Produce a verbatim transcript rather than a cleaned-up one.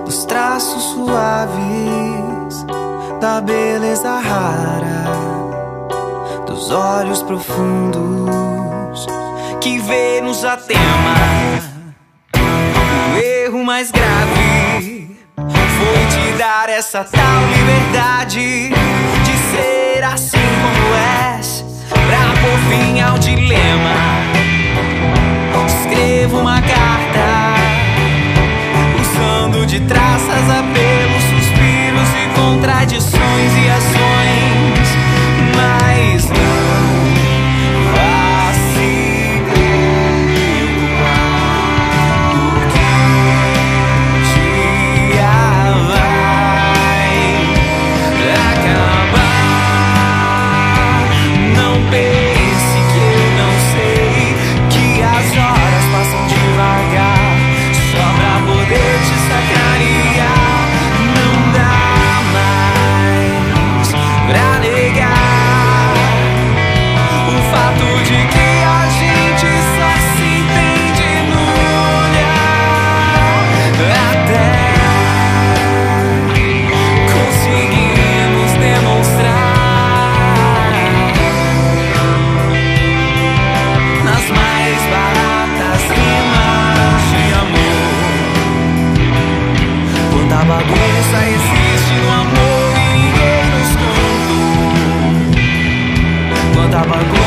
os traços suaves da beleza rara, dos olhos profundos que Vênus já tema. O erro mais grave foi te dar essa tal liberdade de ser assim como és, pra pôr fim ao dilema. Escrevo uma carta usando de traças, apelos, suspiros e contradições e ações, mas não vá se preocupar, porque um dia vai acabar. Não pense que eu não sei que as horas passam devagar só pra poder te sacanear. Não dá mais pra negar o fato de que a gente só se entende no olhar, até conseguimos demonstrar nas mais baratas rimas de amor. Quanta bagunça existe no amor e ninguém nos contou. Quanta bagunça